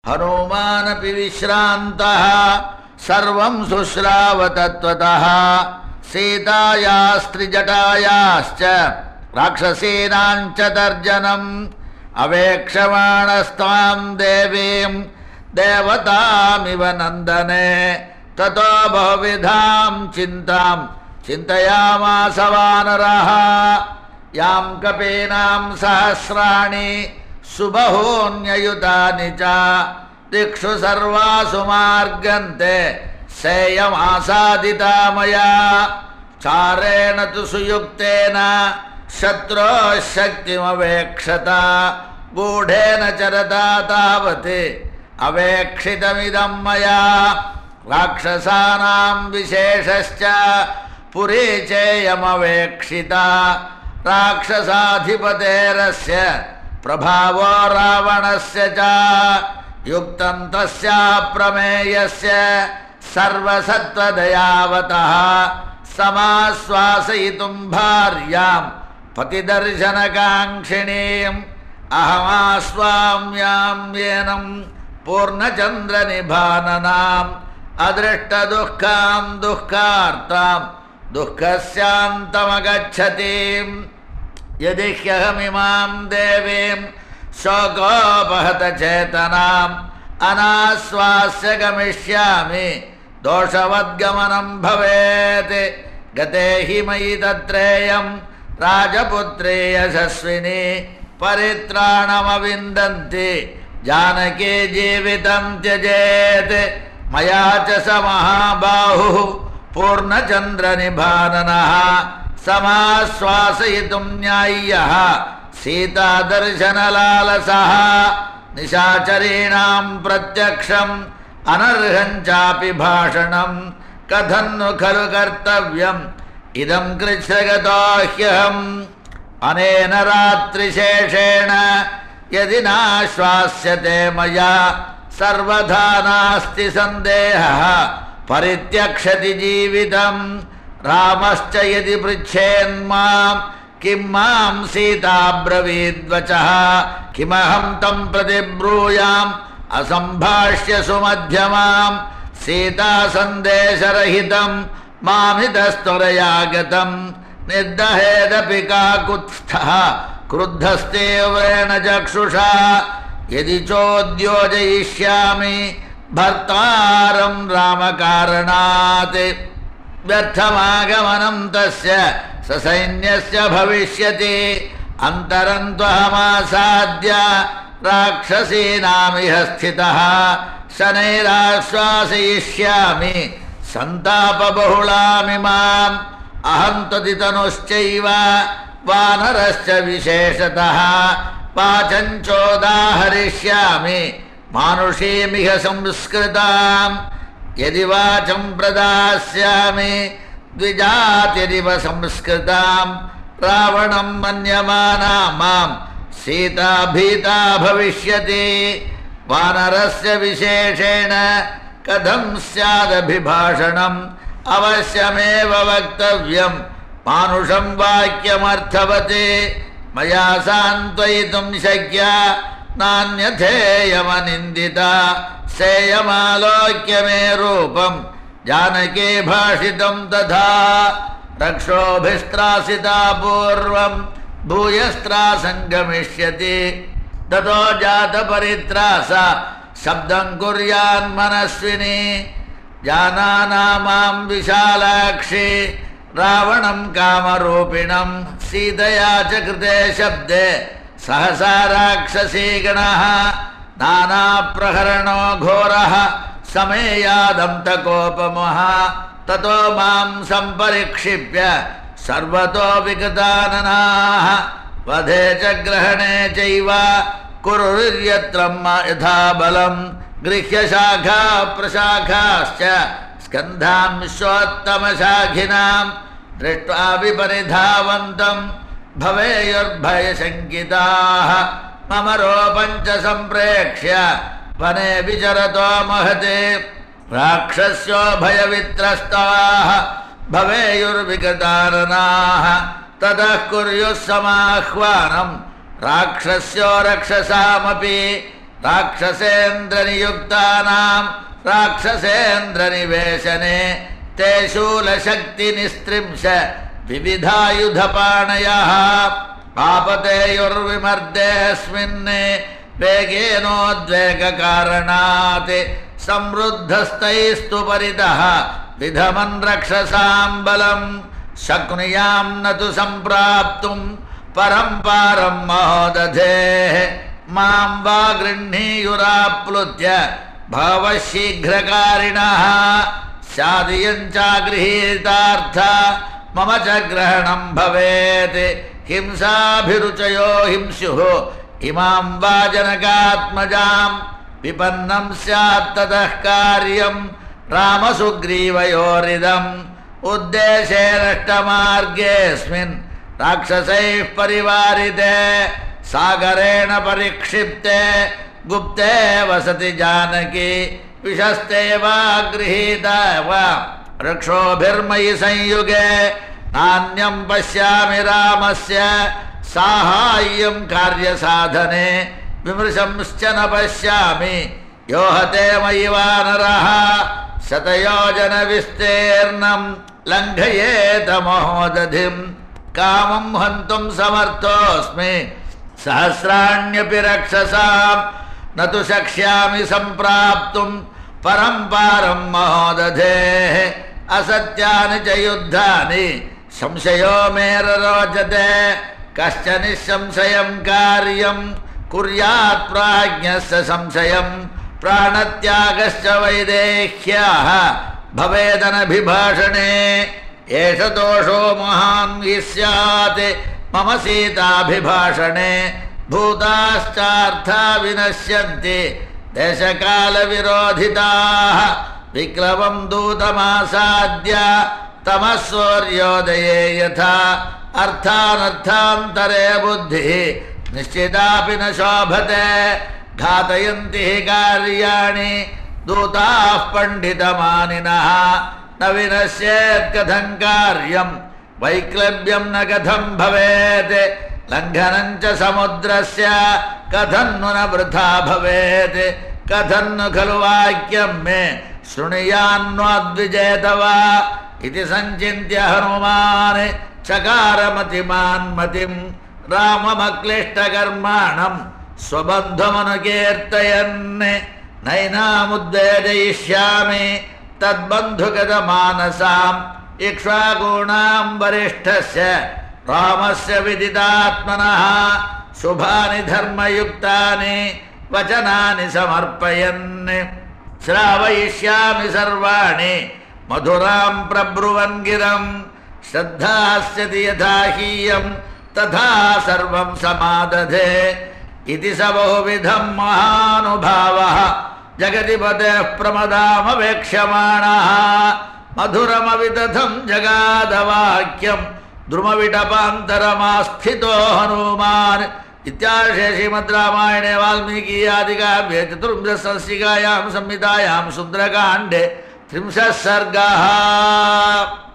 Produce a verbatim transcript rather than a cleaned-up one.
हनुमानपि विश्रान्तः सर्वं शुश्रावतत्त्वतः सीतायास्त्रिजटायाश्च राक्षसीनाञ्च तर्जनम् अवेक्षमाणस्त्वां देवीं देवतामिव नन्दने ततो बहुविधां चिन्तां चिन्तयामास वानरः यां कपीनां सहस्राणि सुबहून्ययुतानि च दिक्षु सर्वासु मार्गन्ते सेयमासादिता मया चारेण तु सुयुक्तेन शत्रोः शक्तिमवेक्षत गूढेन चरता तावत् अवेक्षितमिदं मया राक्षसानां विशेषश्च पुरी चेयमवेक्षिता राक्षसाधिपतेरस्य प्रभावो रावणस्य च युक्तं तस्या प्रमेयस्य सर्वसत्त्वदयावतः समाश्वासयितुं भार्यां पतिदर्शनकाङ्क्षिणीम् अहमास्वाम्यां येनं पूर्णचन्द्रनिभाननाम् अदृष्टदुःखां दुःखार्तां दुःखस्यान्तमगच्छतीम् यदि ह्यहमिमां देवीं शोकोपहतचेतनाम् अनाश्वास्य गमिष्यामि दोषवद्गमनं भवेत् गते हि मयि तत्रेयं राजपुत्री यशस्विनी परित्राणमविन्दन्ति जानकी जीवितं त्यजेत् मया च स महाबाहुः पूर्णचन्द्रनिभाननः समाश्वासयितुं न्याय्यः सीतादर्शनलालसः निशाचरीणां प्रत्यक्षम् अनर्हं चापि भाषणं कथं नु खलु कर्तव्यम् इदं कृच्छ्रगतो ह्यहम् अनेन रात्रिशेषेण यदि नाश्वास्यते मया सर्वथा नास्ति सन्देहः परित्यक्षति जीवितं रामश्च यदि पृच्छेन्मां किं मां सीता ब्रवीद्वचः किमहं तं प्रतिब्रूयाम् असम्भाष्य सुमध्यमां सीता सन्देशरहितं मामितस्त्वरया गतं निर्दहेदपि काकुत्स्थः क्रुद्धस्तीव्रेण चक्षुषा यदि चोद्योजयिष्यामि भर्तारं रामकारणात् व्यर्थमागमनं तस्य ससैन्यस्य भविष्यति अन्तरं त्वहमासाद्य राक्षसीनामिह स्थितः शनैराश्वासयिष्यामि सन्तापबहुलामिमाम् अहं त्वदितनुश्चैव वानरश्च विशेषतः वाचञ्चोदाहरिष्यामि मानुषीमिह संस्कृताम् यदि वाचं प्रदास्यामि द्विजातिरिव संस्कृताम् रावणं मन्यमाना मां सीता भीता भविष्यति वानरस्य विशेषेण कथं स्यादभिभाषणम् अवश्यमेव वक्तव्यं मानुषं वाक्यमर्थवत् मया सान्त्वयितुं शक्या नान्यथेयमनिन्दिता सेयमालोक्य मे रूपं जानकी भाषितं तथा रक्षोभिस्त्रासिता पूर्वं भूयस्त्रासङ्गमिष्यति ततो जातपरित्रासा शब्दं कुर्यान्मनस्विनी जानाना मां विशालाक्षि रावणं कामरूपिणं सीतया च कृते शब्दे सहसा राक्षसीगणः नानाप्रहरणो घोरः समेयादन्तकोपमः ततो मां सम्परिक्षिप्य सर्वतो विगताननाः वधे च ग्रहणे चैव कुरुर्यत्र यथा बलं गृह्य शाखा प्रशाखाश्च स्कन्धांशोत्तमशाखिनां दृष्ट्वा विपरिधावन्तं भवेयुर्भयशङ्किताः मम रोपं च सम्प्रेक्ष्य वने विचरतो महते राक्षस्यो भयवित्रस्ताः भवेयुर्विगताननाः ततः कुर्युः समाह्वानं राक्षस्यो रक्षसामपि राक्षसेन्द्रनियुक्तानां राक्षसेन्द्रनिवेशने ते शूलशक्तिनिस्त्रिंश विविधायुधपाणयः आपतेयुर्विमर्देऽस्मिन् वेगेनोद्वेगकारणात् संवृद्धस्तैस्तु परितः विधमन् रक्षसां बलम् शक्नुयां न तु सम्प्राप्तुं परं पारं महोदधेः मां वा गृह्णीयुराप्लुत्य भवः शीघ्रकारिणः स्यादियं चागृहीतार्थ मम च ग्रहणं भवेत् हिंसाभिरुचयो हिंस्युः इमां वा जनकात्मजां विपन्नं स्यात् ततः कार्यं रामसुग्रीवयोरिदम् उद्देशे नष्टमार्गेऽस्मिन् राक्षसैः परिवारिते सागरेण परिक्षिप्ते गुप्ते वसति जानकी विशस्ते वा गृहीता वा रक्षोभिर्मयि संयुगे नान्यं पश्यामि रामस्य साहाय्यं कार्यसाधने विमृशंश्च न पश्यामि यो हते मयि वानरः शतयोजनविस्तीर्णं लङ्घयेत महोदधिं कामं हन्तुं समर्थोऽस्मि सहस्राण्यपि रक्षसां न तु शक्ष्यामि सम्प्राप्तुं परं पारं महोदधेः असत्यानि च युद्धानि संशयो मे रोचते कश्च निःसंशयं कार्यं कुर्यात् प्राज्ञस्य संशयं प्राणत्यागश्च वैदेह्याः भवेदनभिभाषणे एष दोषो महान् हि स्यात् मम सीताभिभाषणे भूताश्चार्था विनश्यन्ति देशकालविरोधिताः विक्लवं दूतमासाद्य तमः सूर्योदये यथा अर्थानर्थान्तरे बुद्धिः निश्चितापि न शोभते घातयन्ति हि कार्याणि दूताः पण्डितमानिनः न विनश्येत् कथं कार्यं वैक्लव्यं न कथं भवेत् लङ्घनं च समुद्रस्य कथं नु न वृथा भवेत् कथं नु खलु वाक्यं मे शृणुयान्नोद्विजेत वा इति सञ्चिन्त्य हनुमान् चकारमतिमान्मतिं राममक्लिष्टकर्माणं स्वबन्धुमनुकीर्तयन् नैनामुद्वेजयिष्यामि तद्बन्धुगतमानसाम् इक्ष्वाकूणां वरिष्ठस्य रामस्य विदितात्मनः शुभानि धर्मयुक्तानि वचनानि समर्पयन् श्रावयिष्यामि सर्वाणि मधुरां प्रब्रुवन् गिरं श्रद्धास्यति यथा हीयं तथा सर्वं समादधे इति स बहुविधं महानुभावः जगतिपतेः प्रमदामवेक्ष्यमाणः मधुरमविदधं जगादवाक्यं द्रुमविटपान्तरमास्थितो हनुमान् इत्यार्षे श्रीमद् रामायणे वाल्मीकि आदिकाव्ये चतुर्दशसंहिकायां संहितायां सुन्दरकाण्डे त्रिंशः सर्गः।